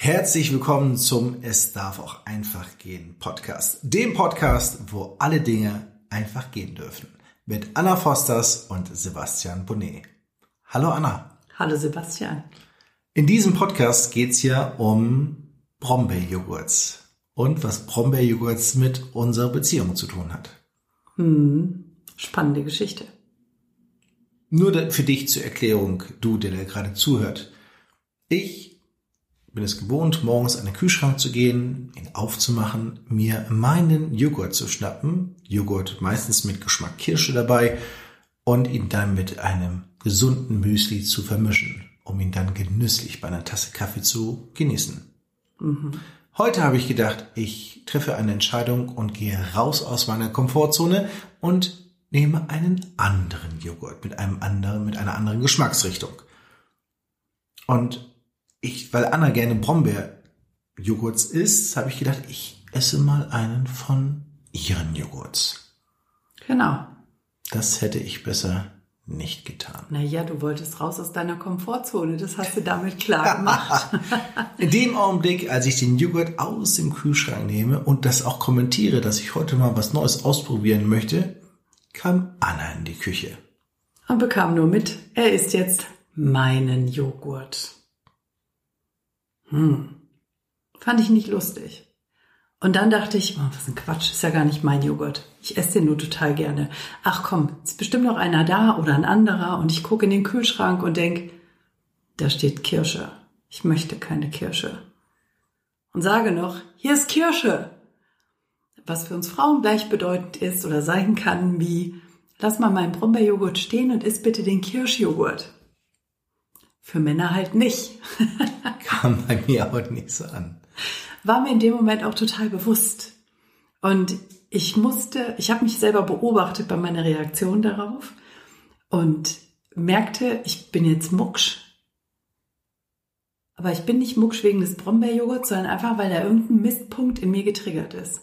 Herzlich willkommen zum Es darf auch einfach gehen Podcast. Dem Podcast, wo alle Dinge einfach gehen dürfen. Mit Anna Fosters und Sebastian Bonnet. Hallo Anna. Hallo Sebastian. In diesem Podcast geht's ja um Brombeerjoghurts und was Brombeerjoghurts mit unserer Beziehung zu tun hat. Spannende Geschichte. Nur für dich zur Erklärung, du, der gerade zuhört. Ich bin es gewohnt, morgens an den Kühlschrank zu gehen, ihn aufzumachen, mir meinen Joghurt zu schnappen, Joghurt meistens mit Geschmack Kirsche dabei, und ihn dann mit einem gesunden Müsli zu vermischen, um ihn dann genüsslich bei einer Tasse Kaffee zu genießen. Heute habe ich gedacht, ich treffe eine Entscheidung und gehe raus aus meiner Komfortzone und nehme einen anderen Joghurt mit einer anderen Geschmacksrichtung. Und weil Anna gerne Brombeerjoghurts isst, habe ich gedacht, ich esse mal einen von ihren Joghurts. Genau. Das hätte ich besser nicht getan. Naja, du wolltest raus aus deiner Komfortzone, das hast du damit klar gemacht. In dem Augenblick, als ich den Joghurt aus dem Kühlschrank nehme und das auch kommentiere, dass ich heute mal was Neues ausprobieren möchte, kam Anna in die Küche. Und bekam nur mit, er isst jetzt meinen Joghurt. Fand ich nicht lustig. Und dann dachte ich, was ein Quatsch, ist ja gar nicht mein Joghurt. Ich esse den nur total gerne. Ach komm, ist bestimmt noch einer da oder ein anderer. Und ich gucke in den Kühlschrank und denke, da steht Kirsche. Ich möchte keine Kirsche. Und sage noch, hier ist Kirsche. Was für uns Frauen gleichbedeutend ist oder sein kann wie, lass mal meinen Brombeerjoghurt stehen und iss bitte den Kirschjoghurt. Für Männer halt nicht. Kam bei mir aber nicht so an. War mir in dem Moment auch total bewusst. Und ich habe mich selber beobachtet bei meiner Reaktion darauf und merkte, ich bin jetzt mucksch. Aber ich bin nicht mucksch wegen des Brombeerjoghurts, sondern einfach, weil da irgendein Mistpunkt in mir getriggert ist.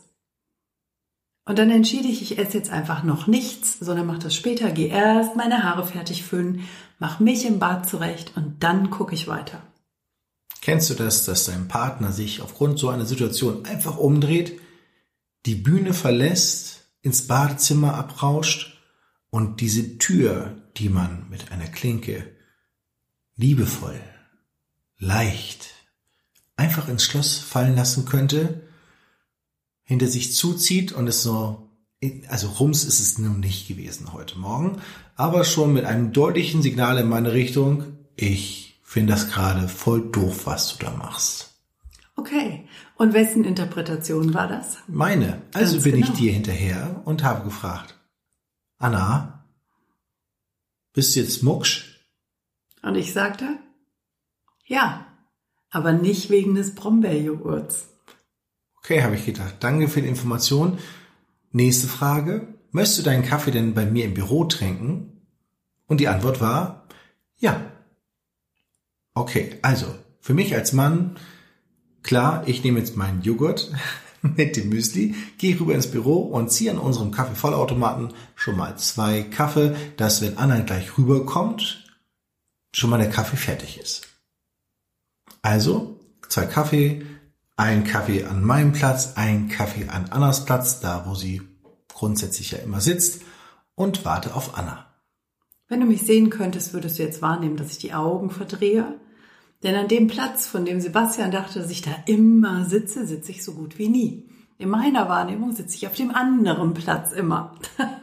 Und dann entschied ich esse jetzt einfach noch nichts, sondern mache das später, gehe erst meine Haare fertig föhnen, mache mich im Bad zurecht und dann gucke ich weiter. Kennst du das, dass dein Partner sich aufgrund so einer Situation einfach umdreht, die Bühne verlässt, ins Badezimmer abrauscht und diese Tür, die man mit einer Klinke liebevoll, leicht, einfach ins Schloss fallen lassen könnte, hinter sich zuzieht und es so, also Rums ist es nun nicht gewesen heute Morgen, aber schon mit einem deutlichen Signal in meine Richtung, ich finde das gerade voll doof, was du da machst. Okay, und wessen Interpretation war das? Meine. Also Ganz bin genau. ich dir hinterher und habe gefragt, Anna, bist du jetzt mucksch? Und ich sagte, ja, aber nicht wegen des Brombeerjoghurts. Okay, habe ich gedacht. Danke für die Information. Nächste Frage. Möchtest du deinen Kaffee denn bei mir im Büro trinken? Und die Antwort war, ja. Okay, also, für mich als Mann, klar, ich nehme jetzt meinen Joghurt mit dem Müsli, gehe rüber ins Büro und ziehe an unserem Kaffeevollautomaten schon mal 2 Kaffee, dass wenn Anna gleich rüberkommt, schon mal der Kaffee fertig ist. Also, 2 Kaffee, ein Kaffee an meinem Platz, ein Kaffee an Annas Platz, da wo sie grundsätzlich ja immer sitzt, und warte auf Anna. Wenn du mich sehen könntest, würdest du jetzt wahrnehmen, dass ich die Augen verdrehe. Denn an dem Platz, von dem Sebastian dachte, dass ich da immer sitze, sitze ich so gut wie nie. In meiner Wahrnehmung sitze ich auf dem anderen Platz immer.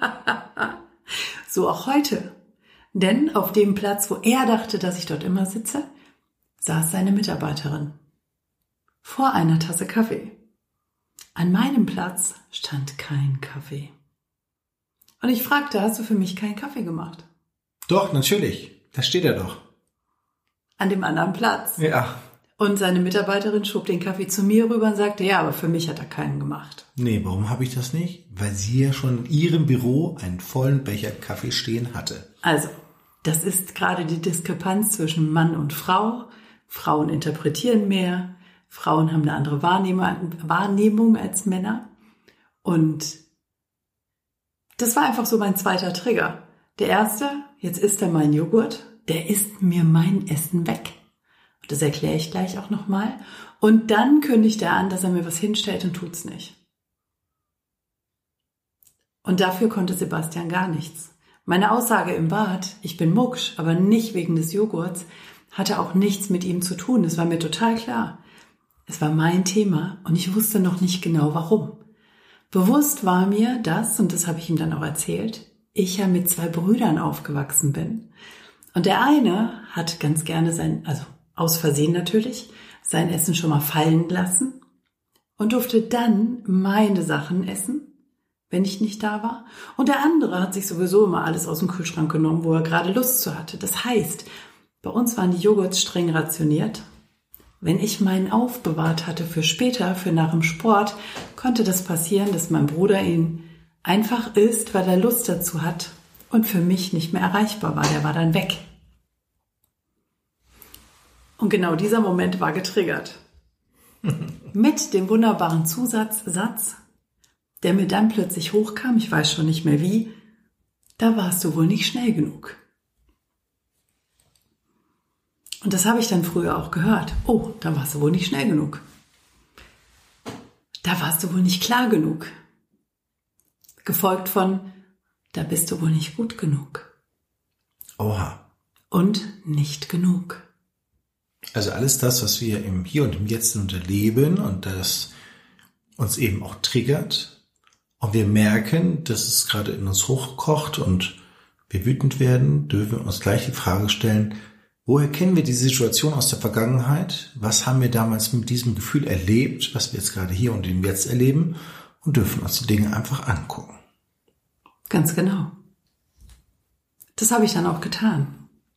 So auch heute. Denn auf dem Platz, wo er dachte, dass ich dort immer sitze, saß seine Mitarbeiterin. Vor einer Tasse Kaffee. An meinem Platz stand kein Kaffee. Und ich fragte, hast du für mich keinen Kaffee gemacht? Doch, natürlich. Da steht er doch. An dem anderen Platz. Ja. Und seine Mitarbeiterin schob den Kaffee zu mir rüber und sagte, ja, aber für mich hat er keinen gemacht. Nee, warum habe ich das nicht? Weil sie ja schon in ihrem Büro einen vollen Becher Kaffee stehen hatte. Also, das ist gerade die Diskrepanz zwischen Mann und Frau. Frauen interpretieren mehr. Frauen haben eine andere Wahrnehmung als Männer. Und das war einfach so mein zweiter Trigger. Der erste, jetzt isst er meinen Joghurt, der isst mir mein Essen weg. Das erkläre ich gleich auch nochmal. Und dann kündigt er an, dass er mir was hinstellt und tut's nicht. Und dafür konnte Sebastian gar nichts. Meine Aussage im Bad, ich bin mucksch, aber nicht wegen des Joghurts, hatte auch nichts mit ihm zu tun. Das war mir total klar. Es war mein Thema und ich wusste noch nicht genau warum. Bewusst war mir das, und das habe ich ihm dann auch erzählt, ich ja mit 2 Brüdern aufgewachsen bin. Und der eine hat ganz gerne also aus Versehen natürlich, sein Essen schon mal fallen lassen und durfte dann meine Sachen essen, wenn ich nicht da war. Und der andere hat sich sowieso immer alles aus dem Kühlschrank genommen, wo er gerade Lust zu hatte. Das heißt, bei uns waren die Joghurts streng rationiert. Wenn ich meinen aufbewahrt hatte für später, für nach dem Sport, konnte das passieren, dass mein Bruder ihn einfach isst, weil er Lust dazu hat und für mich nicht mehr erreichbar war. Der war dann weg. Und genau dieser Moment war getriggert. Mit dem wunderbaren Zusatzsatz, der mir dann plötzlich hochkam, ich weiß schon nicht mehr wie, da warst du wohl nicht schnell genug. Und das habe ich dann früher auch gehört. Oh, da warst du wohl nicht schnell genug. Da warst du wohl nicht klar genug. Gefolgt von, da bist du wohl nicht gut genug. Oha. Und nicht genug. Also alles das, was wir im Hier und im Jetzt unterleben und das uns eben auch triggert und wir merken, dass es gerade in uns hochkocht und wir wütend werden, dürfen wir uns gleich die Frage stellen, woher kennen wir die Situation aus der Vergangenheit? Was haben wir damals mit diesem Gefühl erlebt, was wir jetzt gerade hier und im Jetzt erleben und dürfen uns die Dinge einfach angucken. Ganz genau. Das habe ich dann auch getan.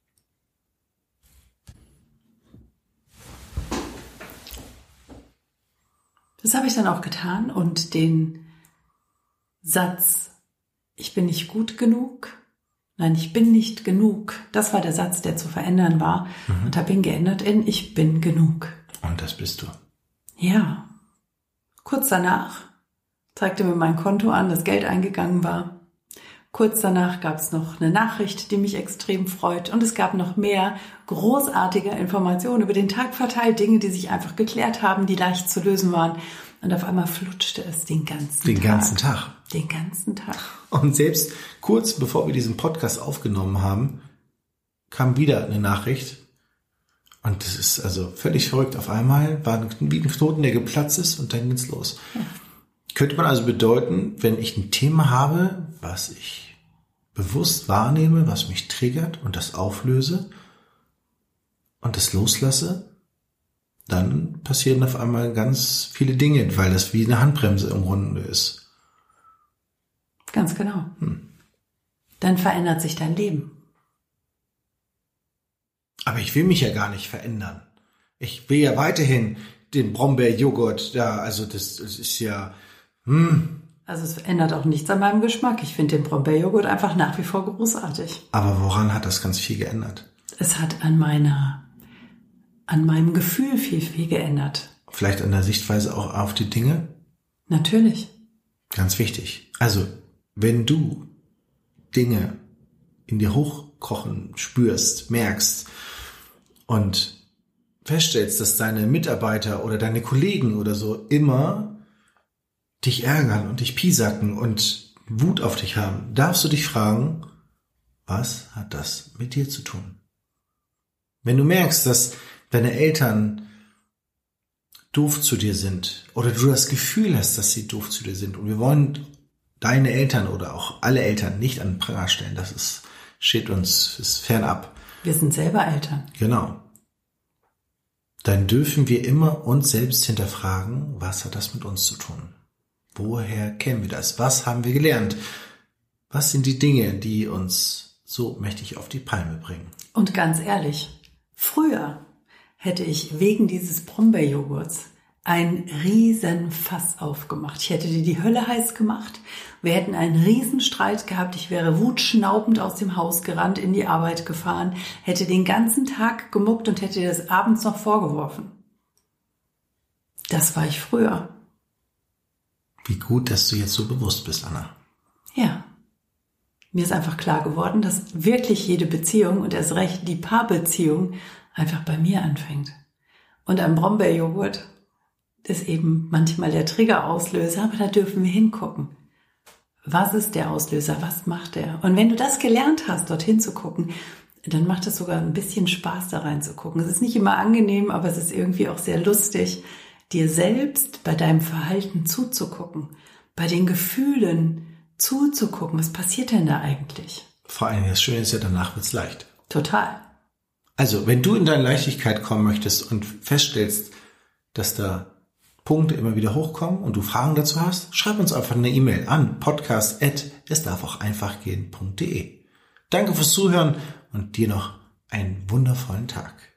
Das habe ich dann auch getan und den Satz, ich bin nicht gut genug, nein, ich bin nicht genug, das war der Satz, der zu verändern war und habe ihn geändert in ich bin genug. Und das bist du. Ja. Kurz danach zeigte mir mein Konto an, dass Geld eingegangen war. Kurz danach gab es noch eine Nachricht, die mich extrem freut. Und es gab noch mehr großartige Informationen über den Tag verteilt. Dinge, die sich einfach geklärt haben, die leicht zu lösen waren. Und auf einmal flutschte es den ganzen Tag. Den ganzen Tag. Und selbst kurz bevor wir diesen Podcast aufgenommen haben, kam wieder eine Nachricht. Und das ist also völlig verrückt. Auf einmal war wie ein Knoten, der geplatzt ist und dann geht's los. Ja. Könnte man also bedeuten, wenn ich ein Thema habe, was ich bewusst wahrnehme, was mich triggert und das auflöse und das loslasse, dann passieren auf einmal ganz viele Dinge, weil das wie eine Handbremse im Grunde ist. Ganz genau. Dann verändert sich dein Leben. Aber ich will mich ja gar nicht verändern. Ich will ja weiterhin den Brombeerjoghurt da, also das ist ja... Also es ändert auch nichts an meinem Geschmack. Ich finde den Brombeerjoghurt einfach nach wie vor großartig. Aber woran hat das ganz viel geändert? Es hat an meinem Gefühl viel geändert. Vielleicht an der Sichtweise auch auf die Dinge? Natürlich. Ganz wichtig. Also, wenn du Dinge in dir hochkochen spürst, merkst und feststellst, dass deine Mitarbeiter oder deine Kollegen oder so immer dich ärgern und dich piesacken und Wut auf dich haben, darfst du dich fragen, was hat das mit dir zu tun? Wenn du merkst, dass deine Eltern doof zu dir sind oder du das Gefühl hast, dass sie doof zu dir sind und wir wollen deine Eltern oder auch alle Eltern nicht an den Pranger stellen, steht uns, ist fernab. Wir sind selber Eltern. Genau. Dann dürfen wir immer uns selbst hinterfragen, was hat das mit uns zu tun? Woher kennen wir das? Was haben wir gelernt? Was sind die Dinge, die uns so mächtig auf die Palme bringen? Und ganz ehrlich, früher hätte ich wegen dieses Brombeerjoghurts ein Riesenfass aufgemacht. Ich hätte dir die Hölle heiß gemacht. Wir hätten einen Riesenstreit gehabt. Ich wäre wutschnaubend aus dem Haus gerannt, in die Arbeit gefahren, hätte den ganzen Tag gemuckt und hätte dir das abends noch vorgeworfen. Das war ich früher. Wie gut, dass du jetzt so bewusst bist, Anna. Ja. Mir ist einfach klar geworden, dass wirklich jede Beziehung und erst recht die Paarbeziehung einfach bei mir anfängt. Und ein Brombeerjoghurt ist eben manchmal der Triggerauslöser, aber da dürfen wir hingucken. Was ist der Auslöser? Was macht er? Und wenn du das gelernt hast, dorthin zu gucken, dann macht es sogar ein bisschen Spaß, da reinzugucken. Es ist nicht immer angenehm, aber es ist irgendwie auch sehr lustig, dir selbst bei deinem Verhalten zuzugucken, bei den Gefühlen zuzugucken. Was passiert denn da eigentlich? Vor allem das Schöne ist ja, danach wird's leicht. Total. Also, wenn du in deine Leichtigkeit kommen möchtest und feststellst, dass da Punkte immer wieder hochkommen und du Fragen dazu hast, schreib uns einfach eine E-Mail an podcast@esdarfaucheinfachgehen.de. Danke fürs Zuhören und dir noch einen wundervollen Tag.